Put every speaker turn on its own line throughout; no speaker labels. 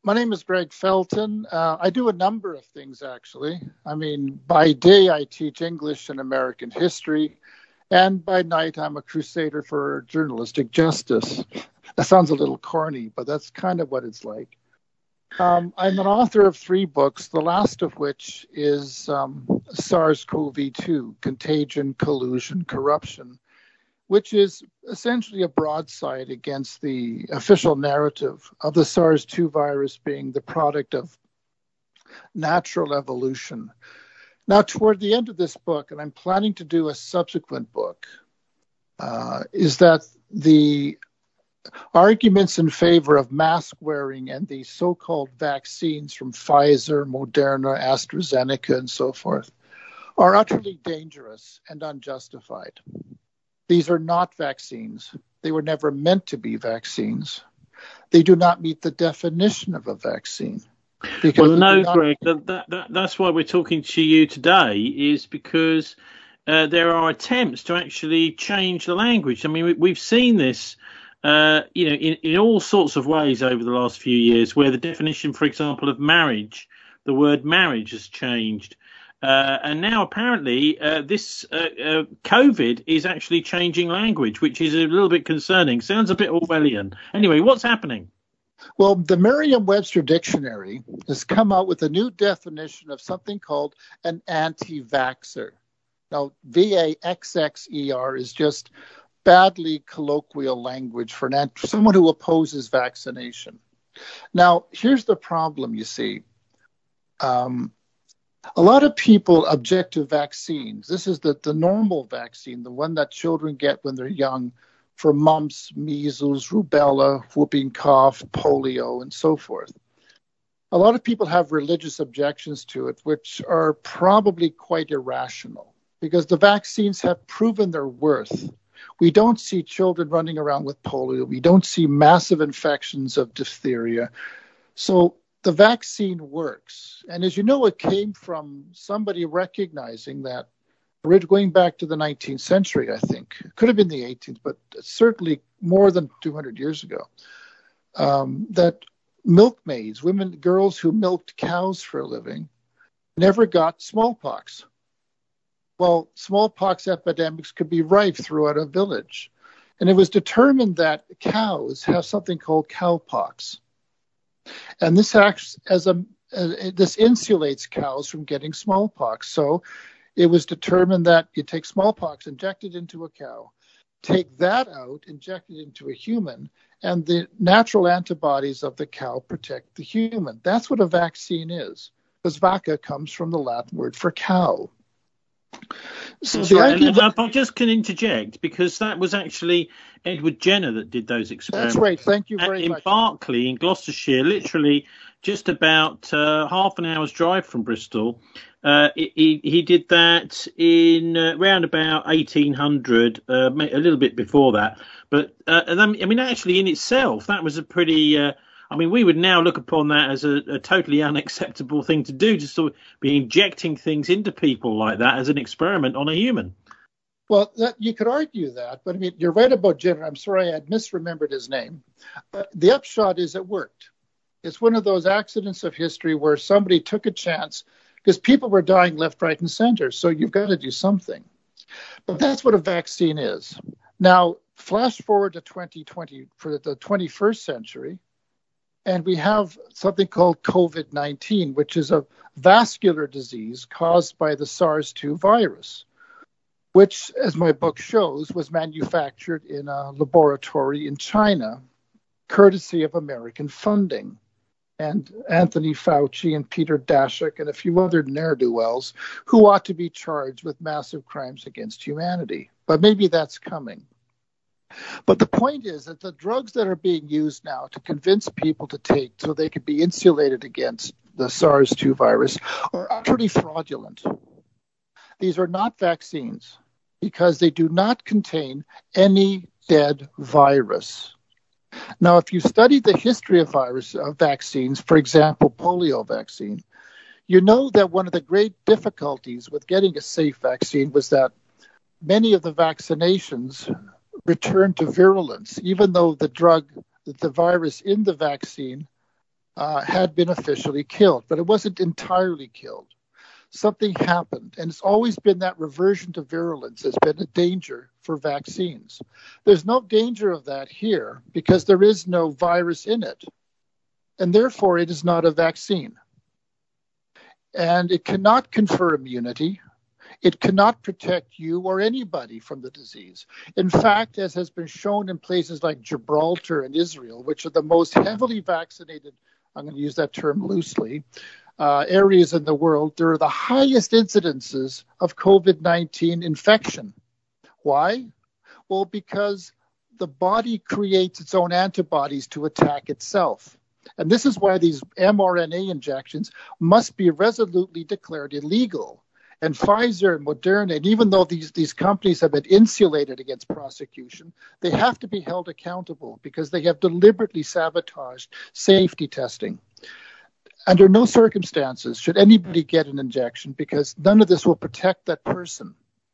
My name is Greg Felton. I do a number of things, actually. I mean, by day, I teach English and American history, and by night, I'm a crusader for journalistic justice. That sounds a little corny, but that's kind of what it's like. I'm an author of 3 books, the last of which is SARS-CoV-2, Contagion, Collusion, Corruption, which is essentially a broadside against the official narrative of the SARS-2 virus being the product of natural evolution. Now, toward the end of this book, and I'm planning to do a subsequent book, is that the arguments in favor of mask wearing and the so-called vaccines from Pfizer, Moderna, AstraZeneca, and so forth are utterly dangerous and unjustified. These are not vaccines. They were never meant to be vaccines. They do not meet the definition of a vaccine.
Well, no, Greg, that's why we're talking to you today, is because there are attempts to actually change the language. I mean, we've seen this, in all sorts of ways over the last few years, where the definition, for example, of marriage, the word marriage has changed. And now apparently this COVID is actually changing language, which is a little bit concerning. Sounds a bit Orwellian. Anyway, what's happening?
Well, the Merriam-Webster Dictionary has come out with a new definition of something called an anti-vaxxer. Now, V-A-X-X-E-R is just badly colloquial language for someone who opposes vaccination. Now, here's the problem, you see. A lot of people object to vaccines. This is the normal vaccine, the one that children get when they're young for mumps, measles, rubella, whooping cough, polio, and so forth. A lot of people have religious objections to it, which are probably quite irrational because the vaccines have proven their worth. We don't see children running around with polio. We don't see massive infections of diphtheria. So the vaccine works. And as you know, it came from somebody recognizing that, going back to the 19th century, I think. It could have been the 18th, but certainly more than 200 years ago, that milkmaids, girls who milked cows for a living, never got smallpox. Well, smallpox epidemics could be rife throughout a village. And it was determined that cows have something called cowpox. And this acts this insulates cows from getting smallpox. So it was determined that you take smallpox, inject it into a cow, take that out, inject it into a human, and the natural antibodies of the cow protect the human. That's what a vaccine is, because vacca comes from the Latin word for cow.
So if I just can interject, because that was actually Edward Jenner that did those experiments.
That's right. Thank you very much.
In Berkeley, in Gloucestershire, literally just about half an hour's drive from Bristol. He did that in around about 1800, a little bit before that. But I mean, actually, in itself, that was a pretty. I mean, we would now look upon that as a totally unacceptable thing to do, to sort of be injecting things into people like that as an experiment on a human.
Well, you could argue that, but I mean, you're right about Jenner. I'm sorry I had misremembered his name. But the upshot is it worked. It's one of those accidents of history where somebody took a chance because people were dying left, right, and center. So you've got to do something. But that's what a vaccine is. Now, flash forward to 2020 for the 21st century. And we have something called COVID-19, which is a vascular disease caused by the SARS-2 virus, which, as my book shows, was manufactured in a laboratory in China, courtesy of American funding. And Anthony Fauci and Peter Daszak and a few other ne'er-do-wells who ought to be charged with massive crimes against humanity. But maybe that's coming. But the point is that the drugs that are being used now to convince people to take so they could be insulated against the SARS-2 virus are utterly fraudulent. These are not vaccines because they do not contain any dead virus. Now, if you study the history of vaccines, for example, polio vaccine, you know that one of the great difficulties with getting a safe vaccine was that many of the vaccinations returned to virulence, even though the virus in the vaccine had been officially killed, but it wasn't entirely killed. Something happened, and it's always been that reversion to virulence has been a danger for vaccines. There's no danger of that here because there is no virus in it, and therefore it is not a vaccine. And it cannot confer immunity. It cannot protect you or anybody from the disease. In fact, as has been shown in places like Gibraltar and Israel, which are the most heavily vaccinated, I'm going to use that term loosely, areas in the world, there are the highest incidences of COVID-19 infection. Why? Well, because the body creates its own antibodies to attack itself. And this is why these mRNA injections must be resolutely declared illegal. And Pfizer and Moderna, and even though these companies have been insulated against prosecution, they have to be held accountable because they have deliberately sabotaged safety testing. Under no circumstances should anybody get an injection because none of this will protect that person.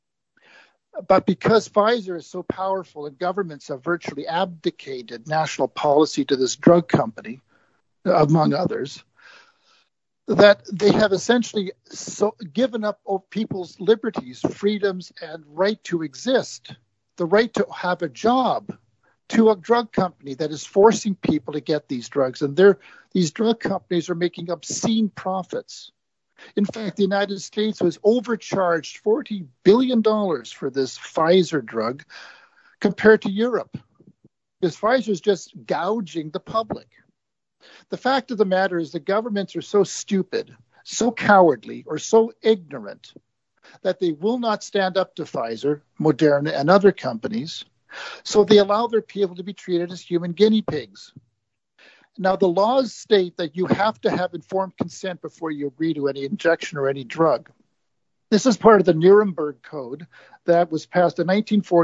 But because Pfizer is so powerful and governments have virtually abdicated national policy to this drug company, among others, that they have essentially given up people's liberties, freedoms, and right to exist, the right to have a job, to a drug company that is forcing people to get these drugs. And these drug companies are making obscene profits. In fact, the United States was overcharged $40 billion for this Pfizer drug compared to Europe, because Pfizer is just gouging the public. The fact of the matter is the governments are so stupid, so cowardly, or so ignorant that they will not stand up to Pfizer, Moderna, and other companies. So they allow their people to be treated as human guinea pigs. Now, the laws state that you have to have informed consent before you agree to any injection or any drug. This is part of the Nuremberg Code that was passed in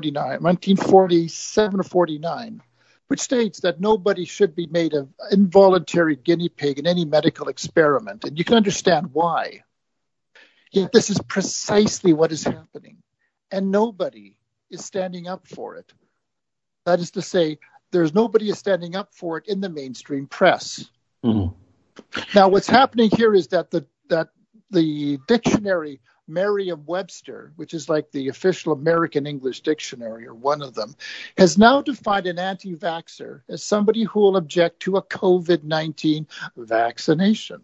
1947 or 49, which states that nobody should be made an involuntary guinea pig in any medical experiment. And you can understand why. Yet this is precisely what is happening. And nobody is standing up for it. That is to say, there's nobody is standing up for it in the mainstream press. Mm-hmm. Now, what's happening here is that the dictionary Merriam-Webster, which is like the official American English dictionary, or one of them, has now defined an anti-vaxxer as somebody who will object to a COVID-19 vaccination.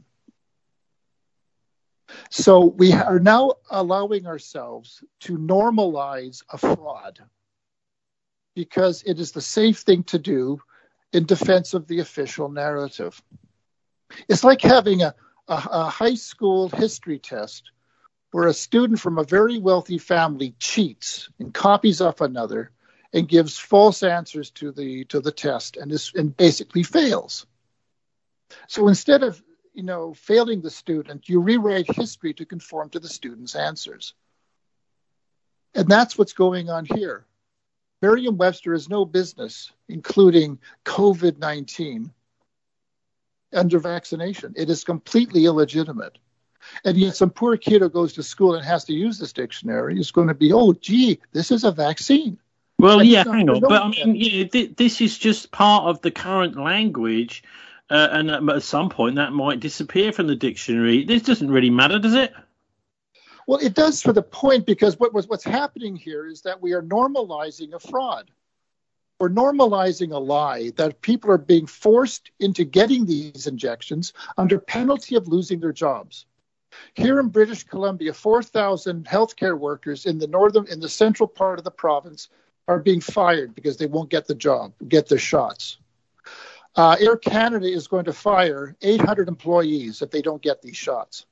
So we are now allowing ourselves to normalize a fraud because it is the safe thing to do in defense of the official narrative. It's like having a high school history test where a student from a very wealthy family cheats and copies off another and gives false answers to the test and basically fails. So instead of failing the student, you rewrite history to conform to the student's answers. And that's what's going on here. Merriam-Webster has no business including COVID-19 under vaccination. It is completely illegitimate. And yet some poor kid who goes to school and has to use this dictionary is going to be, oh, gee, this is a vaccine.
Well, yeah, hang on. But I mean, this is just part of the current language. And at some point that might disappear from the dictionary. This doesn't really matter, does it?
Well, it does for the point, because what's happening here is that we are normalizing a fraud. We're normalizing a lie that people are being forced into getting these injections under penalty of losing their jobs. Here in British Columbia, 4,000 healthcare workers in the central part of the province are being fired because they won't get their shots. Air Canada is going to fire 800 employees if they don't get these shots.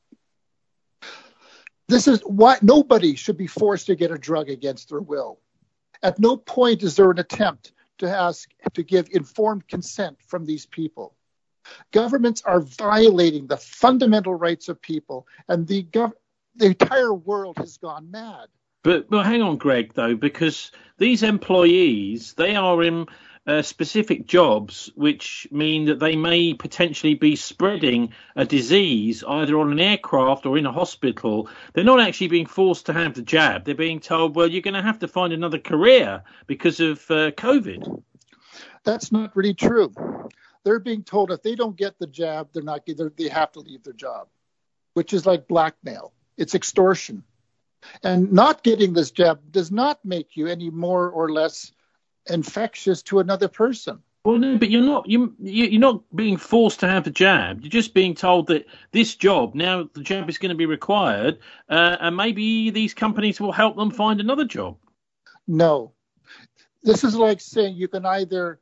This is why nobody should be forced to get a drug against their will. At no point is there an attempt to give informed consent from these people. Governments are violating the fundamental rights of people, and the entire world has gone mad.
But hang on, Greg, though, because these employees, they are in specific jobs, which mean that they may potentially be spreading a disease either on an aircraft or in a hospital. They're not actually being forced to have the jab. They're being told, well, you're going to have to find another career because of COVID.
That's not really true. They're being told if they don't get the jab, they have to leave their job, which is like blackmail. It's extortion. And not getting this jab does not make you any more or less infectious to another person.
Well, no, but you're not being forced to have the jab. You're just being told that this job, now the jab is going to be required, and maybe these companies will help them find another job.
No. This is like saying you can either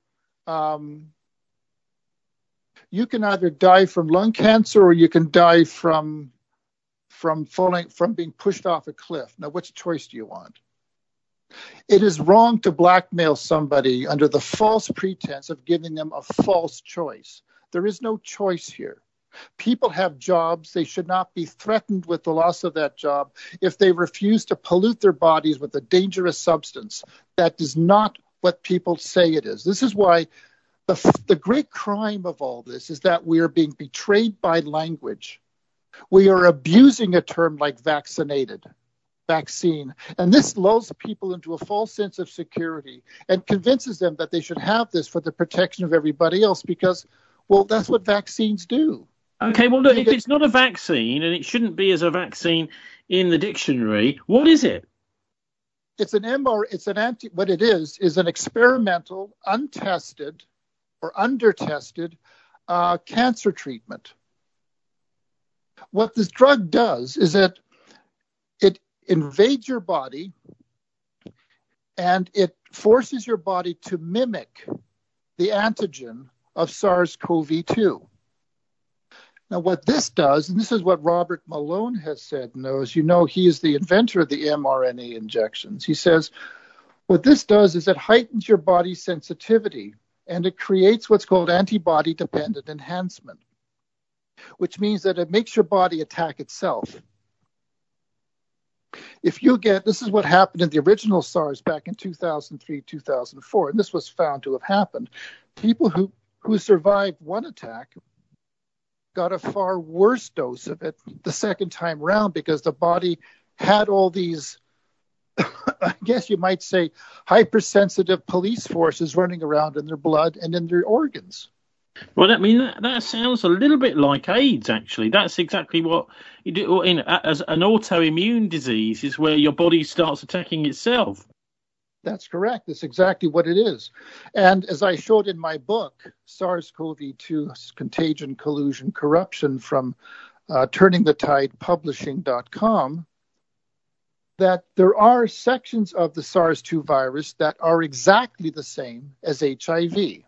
die from lung cancer or you can die from being pushed off a cliff. Now, which choice do you want? It is wrong to blackmail somebody under the false pretense of giving them a false choice. There is no choice here. People have jobs. They should not be threatened with the loss of that job if they refuse to pollute their bodies with a dangerous substance. That is not what people say it is. This is why the great crime of all this is that we are being betrayed by language. We are abusing a term like vaccine. And this lulls people into a false sense of security and convinces them that they should have this for the protection of everybody else because, well, that's what vaccines do.
Okay, well, look, if it's not a vaccine and it shouldn't be as a vaccine in the dictionary, what is it?
What it is an experimental, untested or undertested cancer treatment. What this drug does is that it invades your body and it forces your body to mimic the antigen of SARS-CoV-2. Now, what this does, and this is what Robert Malone has said, as you know, he is the inventor of the mRNA injections. He says, what this does is it heightens your body's sensitivity and it creates what's called antibody-dependent enhancement, which means that it makes your body attack itself. This is what happened in the original SARS back in 2003, 2004, and this was found to have happened. People who survived one attack got a far worse dose of it the second time around because the body had all these, I guess you might say, hypersensitive police forces running around in their blood and in their organs.
Well, I mean, that sounds a little bit like AIDS, actually. That's exactly what you do as an autoimmune disease is where your body starts attacking itself.
That's correct. That's exactly what it is. And as I showed in my book, SARS-CoV-2 Contagion, Collusion, Corruption from turningthetide.publishing.com, that there are sections of the SARS-2 virus that are exactly the same as HIV.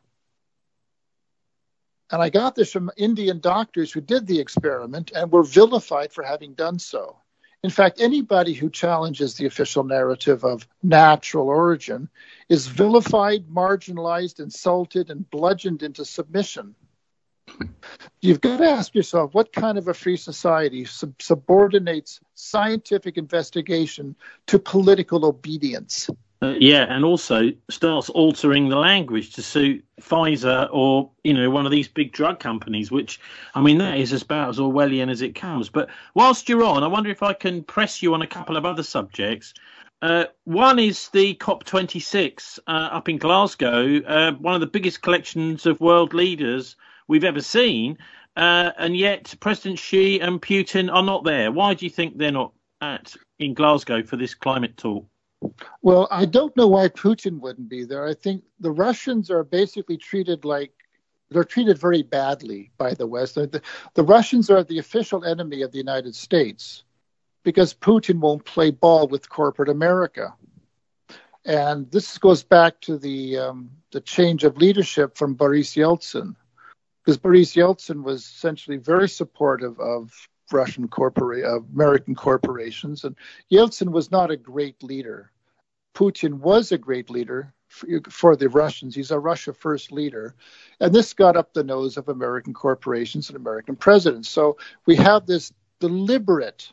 And I got this from Indian doctors who did the experiment and were vilified for having done so. In fact, anybody who challenges the official narrative of natural origin is vilified, marginalized, insulted, and bludgeoned into submission. You've got to ask yourself, what kind of a free society subordinates scientific investigation to political obedience?
And also starts altering the language to suit Pfizer or, one of these big drug companies, which, I mean, that is about as Orwellian as it comes. But whilst you're on, I wonder if I can press you on a couple of other subjects. One is the COP26 up in Glasgow, one of the biggest collections of world leaders we've ever seen. And yet President Xi and Putin are not there. Why do you think they're not in Glasgow for this climate talk?
Well, I don't know why Putin wouldn't be there. I think the Russians are basically treated very badly by the West. The Russians are the official enemy of the United States because Putin won't play ball with corporate America. And this goes back to the change of leadership from Boris Yeltsin, because Boris Yeltsin was essentially very supportive of American corporations, and Yeltsin was not a great leader. Putin was a great leader for the Russians. He's a Russia first leader, and this got up the nose of American corporations and American presidents. So we have this deliberate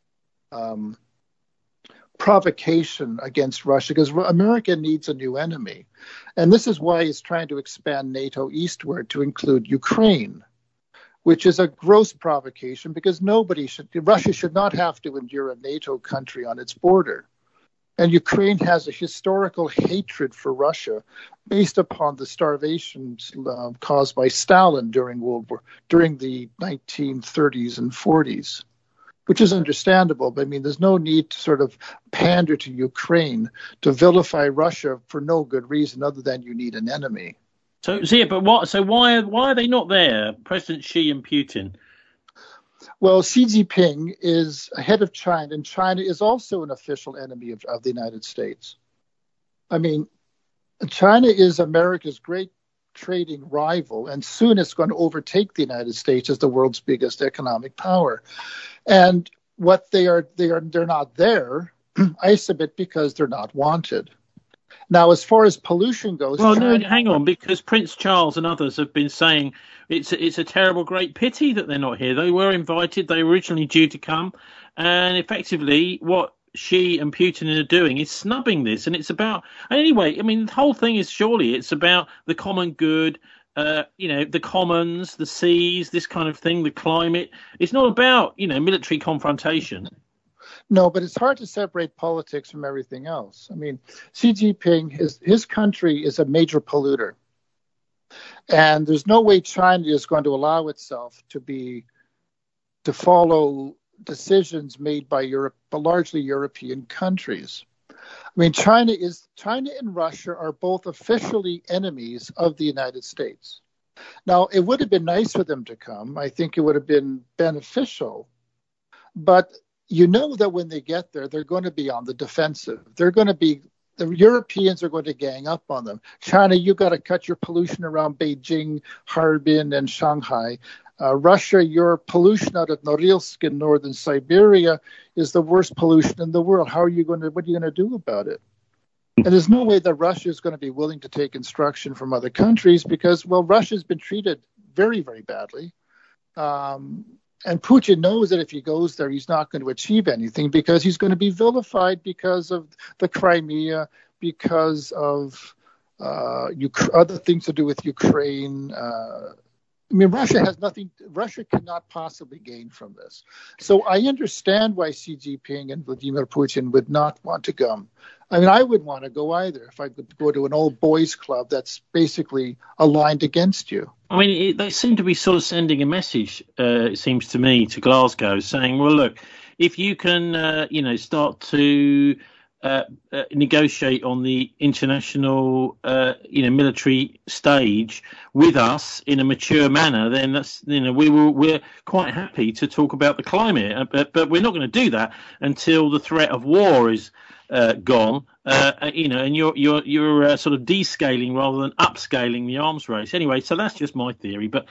provocation against Russia because America needs a new enemy, and this is why it's trying to expand NATO eastward to include Ukraine, which is a gross provocation because Russia should not have to endure a NATO country on its border. And Ukraine has a historical hatred for Russia based upon the starvations caused by Stalin during the 1930s and 40s, which is understandable. But I mean, there's no need to sort of pander to Ukraine to vilify Russia for no good reason other than you need an enemy.
So why are they not there, President Xi and Putin?
Well, Xi Jinping is ahead of China, and China is also an official enemy of the United States. I mean, China is America's great trading rival, and soon it's going to overtake the United States as the world's biggest economic power. And what they're not there, I submit, because they're not wanted. Now, as far as pollution goes,
well, no, hang on, because Prince Charles and others have been saying it's a terrible, great pity that they're not here. They were invited; they were originally due to come, and effectively, what Xi and Putin are doing is snubbing this. And it's about anyway. I mean, the whole thing is surely it's about the common good. The commons, the seas, this kind of thing, the climate. It's not about military confrontation.
No, but it's hard to separate politics from everything else. I mean, Xi Jinping, his country is a major polluter. And there's no way China is going to allow itself to follow decisions made by largely European countries. I mean, China and Russia are both officially enemies of the United States. Now, it would have been nice for them to come. I think it would have been beneficial. But you know that when they get there, they're going to be on the defensive. The Europeans are going to gang up on them. China, you got to cut your pollution around Beijing, Harbin, and Shanghai. Russia, your pollution out of Norilsk in northern Siberia is the worst pollution in the world. What are you going to do about it? And there's no way that Russia is going to be willing to take instruction from other countries because, well, Russia's been treated very, very badly. And Putin knows that if he goes there, he's not going to achieve anything because he's going to be vilified because of the Crimea, because of other things to do with Ukraine. I mean, Russia cannot possibly gain from this. So I understand why Xi Jinping and Vladimir Putin would not want to come. I mean, I wouldn't want to go either if I could go to an old boys club that's basically aligned against you.
I mean, they seem to be sort of sending a message, it seems to me, to Glasgow saying, well, look, if you can, start to negotiate on the international, military stage with us in a mature manner, then that's, we're quite happy to talk about the climate. But we're not going to do that until the threat of war is gone. And you're sort of descaling rather than upscaling the arms race. Anyway, so that's just my theory. But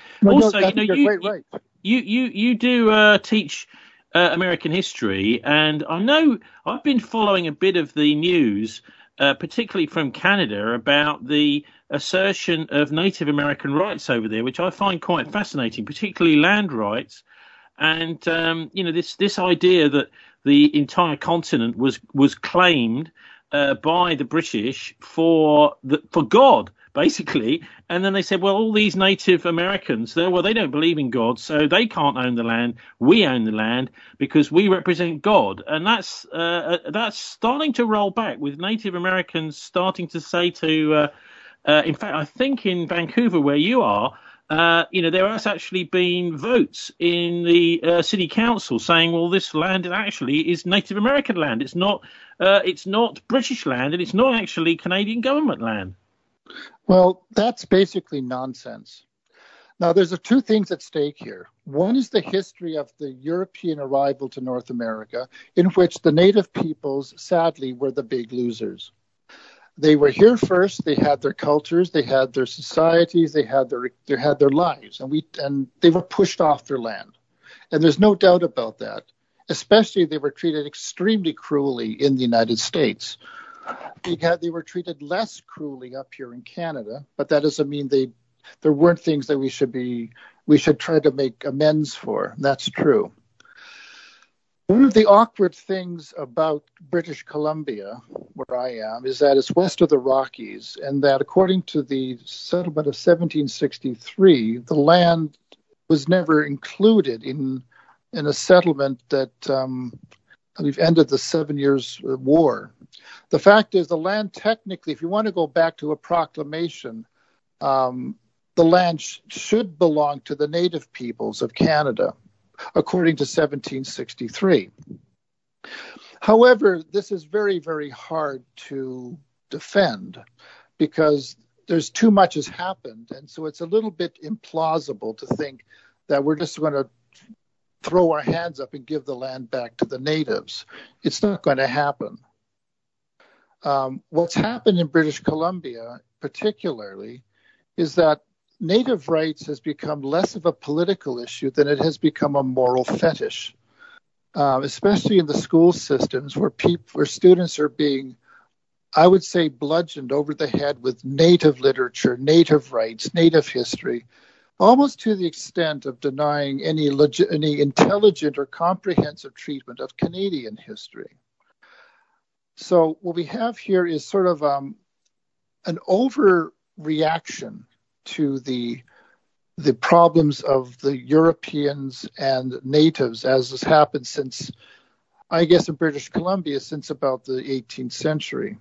you do teach American history, and I know I've been following a bit of the news, particularly from Canada, about the assertion of Native American rights over there, which I find quite fascinating, particularly land rights. And this idea that the entire continent was claimed by the British for God, basically. And then they said, well, all these Native Americans, they don't believe in God, so they can't own the land. We own the land because we represent God. And that's starting to roll back, with Native Americans starting to say to, in fact, I think in Vancouver, where you are, there has actually been votes in the city council saying, well, this land actually is Native American land. It's not British land, and it's not actually Canadian government land.
Well, that's basically nonsense. Now, there's two things at stake here. One is the history of the European arrival to North America, in which the native peoples, sadly, were the big losers. They were here first. They had their cultures, they had their societies, they had their lives, and they were pushed off their land. And there's no doubt about that. Especially, they were treated extremely cruelly in the United States. They were treated less cruelly up here in Canada, but that doesn't mean there weren't things that we should try to make amends for. That's true. One of the awkward things about British Columbia, where I am, is that it's west of the Rockies, and that according to the settlement of 1763, the land was never included in a settlement that we've ended the 7 Years' War. The fact is, the land technically, if you want to go back to a proclamation, the land should belong to the native peoples of Canada, according to 1763. However, this is very, very hard to defend because there's too much has happened. And so it's a little bit implausible to think that we're just going to throw our hands up and give the land back to the natives. It's not going to happen. What's happened in British Columbia, particularly, is that native rights has become less of a political issue than it has become a moral fetish, especially in the school systems where students are being, I would say, bludgeoned over the head with native literature, native rights, native history, almost to the extent of denying any intelligent or comprehensive treatment of Canadian history. So what we have here is sort of an overreaction to the problems of the Europeans and natives, as has happened since, I guess, in British Columbia, since about the 18th century.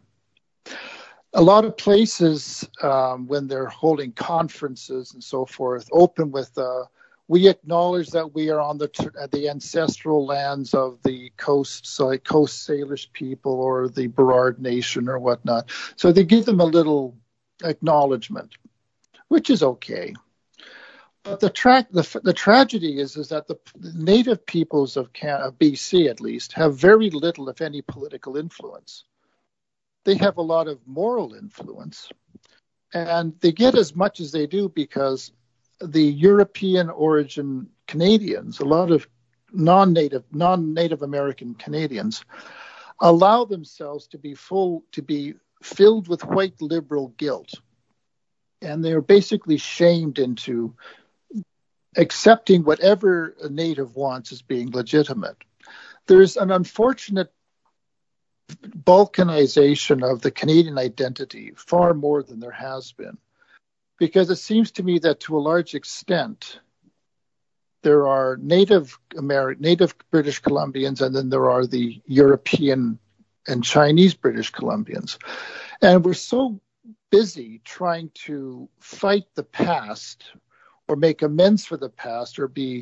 A lot of places, when they're holding conferences and so forth, open with, we acknowledge that we are on the ancestral lands of the Coast Salish people or the Burrard Nation or whatnot. So they give them a little acknowledgement, which is okay. But the tragedy is that the native peoples of BC, at least, have very little, if any, political influence. They have a lot of moral influence, and they get as much as they do because the European origin Canadians, a lot of non-native American Canadians, allow themselves to be filled with white liberal guilt, and they're basically shamed into accepting whatever a native wants as being legitimate. There's an unfortunate balkanization of the Canadian identity, far more than there has been, because it seems to me that to a large extent there are native British Columbians, and then there are the European and Chinese British Columbians, and we're so busy trying to fight the past or make amends for the past or be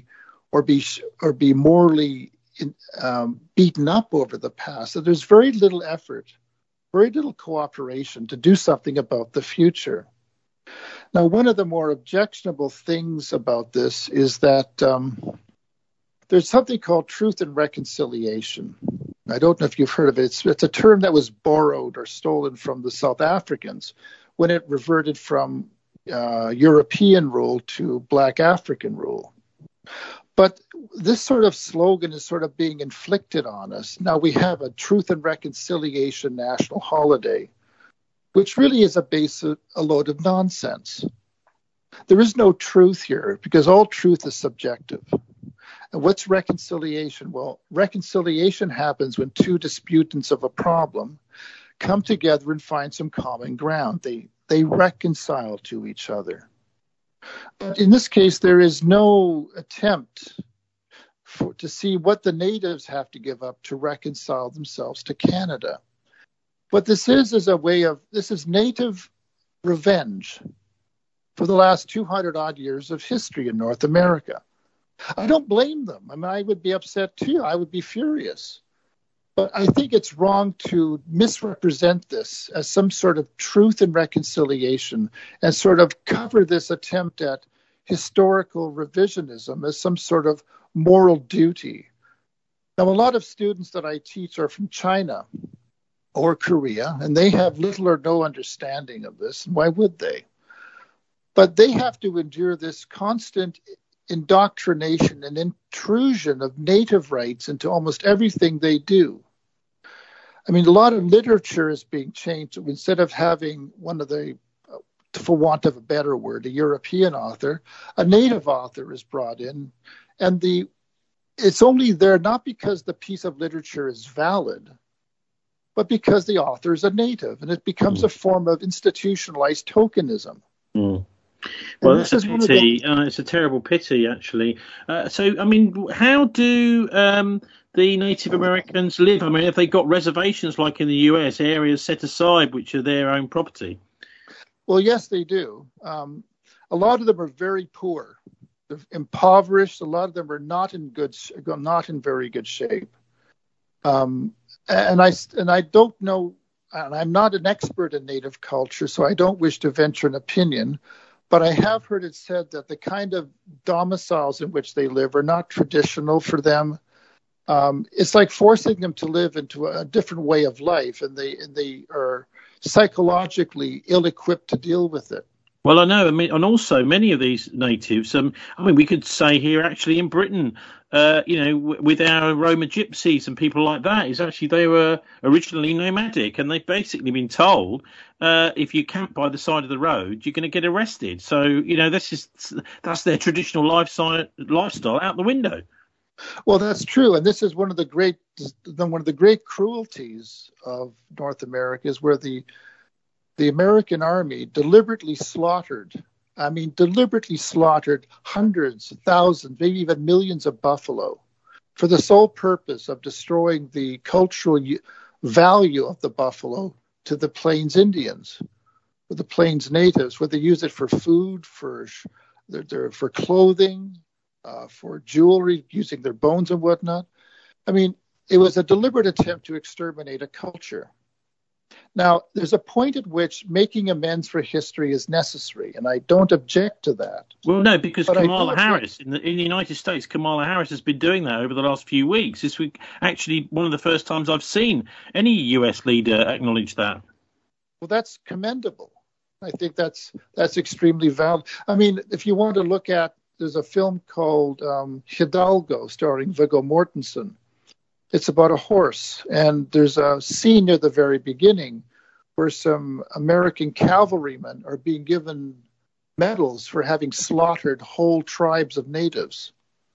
morally beaten up over the past. So there's very little effort, very little cooperation to do something about the future. Now, one of the more objectionable things about this is that there's something called truth and reconciliation. I don't know if you've heard of it. It's a term that was borrowed or stolen from the South Africans when it reverted from European rule to Black African rule. But this sort of slogan is sort of being inflicted on us. Now we have a Truth and Reconciliation national holiday, which really is a load of nonsense. There is no truth here because all truth is subjective. And what's reconciliation? Well, reconciliation happens when two disputants of a problem come together and find some common ground. They reconcile to each other. But in this case, there is no attempt to see what the natives have to give up to reconcile themselves to Canada. What this is this is native revenge for the last 200 odd years of history in North America. I don't blame them. I mean, I would be upset too. I would be furious. But I think it's wrong to misrepresent this as some sort of truth and reconciliation and sort of cover this attempt at historical revisionism as some sort of moral duty. Now, a lot of students that I teach are from China or Korea, and they have little or no understanding of this. And why would they? But they have to endure this constant indoctrination and intrusion of native rights into almost everything they do. I mean, a lot of literature is being changed. Instead of having one of the, for want of a better word, a European author, a native author is brought in. And it's only there not because the piece of literature is valid, but because the author is a native, and it becomes a form of institutionalized tokenism.
Well, that's a pity. It's a terrible pity, actually. So, I mean, how do the Native Americans live? I mean, have they got reservations like in the US, areas set aside which are their own property?
Well, yes, they do. A lot of them are very poor. They're impoverished. A lot of them are not in very good shape. And I don't know, and I'm not an expert in Native culture, so I don't wish to venture an opinion, but I have heard it said that the kind of domiciles in which they live are not traditional for them. It's like forcing them to live into a different way of life, and they are psychologically ill-equipped to deal with it.
Well, I know. I mean, and also many of these natives. I mean, we could say here actually in Britain, with our Roma gypsies and people like that, is actually they were originally nomadic, and they've basically been told if you camp by the side of the road, you're going to get arrested. So that's their traditional lifestyle out the window.
Well, that's true, and this is one of the great cruelties of North America is where the American army deliberately slaughtered hundreds, thousands, maybe even millions of buffalo for the sole purpose of destroying the cultural value of the buffalo to the Plains Indians, or the Plains natives, where they use it for food, for clothing, for jewelry, using their bones and whatnot. I mean, it was a deliberate attempt to exterminate a culture. Now, there's a point at which making amends for history is necessary, and I don't object to that.
Well, no, because Kamala Harris, in the United States, Kamala Harris has been doing that over the last few weeks. This week, actually, one of the first times I've seen any US leader acknowledge that.
Well, that's commendable. I think that's extremely valid. I mean, if you want to look at, there's a film called Hidalgo, starring Viggo Mortensen. It's about a horse, and there's a scene near the very beginning where some American cavalrymen are being given medals for having slaughtered whole tribes of natives.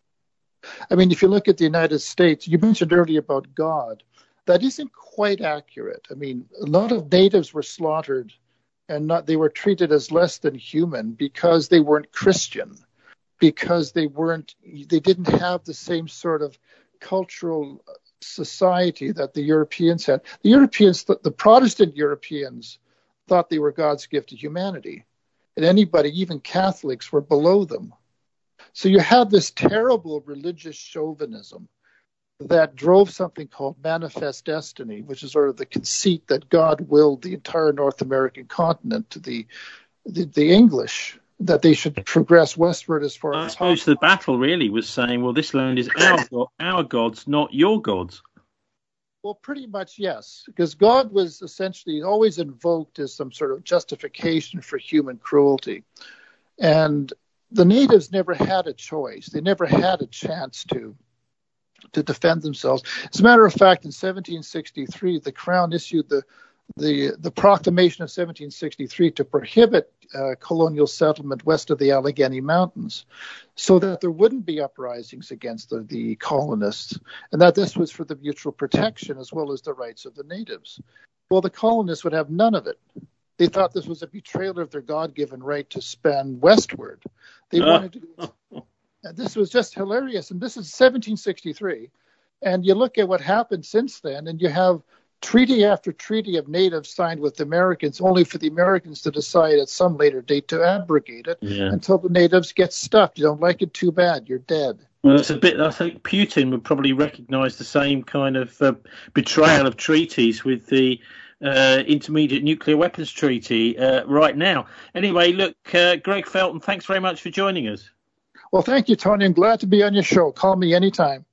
I mean, if you look at the United States, you mentioned earlier about God. That isn't quite accurate. I mean, a lot of natives were slaughtered, and they were treated as less than human because they weren't Christian, because they didn't have the same sort of cultural society that the Europeans had. The Protestant Europeans thought they were God's gift to humanity, and anybody, even Catholics, were below them. So you had this terrible religious chauvinism that drove something called manifest destiny, which is sort of the conceit that God willed the entire North American continent to the English, that they should progress westward as far as possible.
I suppose the battle really was saying, well, this land is our gods, not your gods.
Well, pretty much, yes, because God was essentially always invoked as some sort of justification for human cruelty. And the natives never had a choice. They never had a chance to defend themselves. As a matter of fact, in 1763, the Crown issued the Proclamation of 1763 to prohibit colonial settlement west of the Allegheny Mountains, so that there wouldn't be uprisings against the colonists, and that this was for the mutual protection as well as the rights of the natives. Well, the colonists would have none of it. They thought this was a betrayal of their God-given right to span westward. They wanted to. And this was just hilarious. And this is 1763. And you look at what happened since then, and you have treaty after treaty of natives signed with the Americans, only for the Americans to decide at some later date to abrogate it until the natives get stuffed. You don't like it, too bad. You're dead.
Well, I think Putin would probably recognize the same kind of betrayal of treaties with the Intermediate Nuclear Weapons Treaty right now. Anyway, look, Greg Felton, thanks very much for joining us.
Well, thank you, Tony. I'm glad to be on your show. Call me anytime.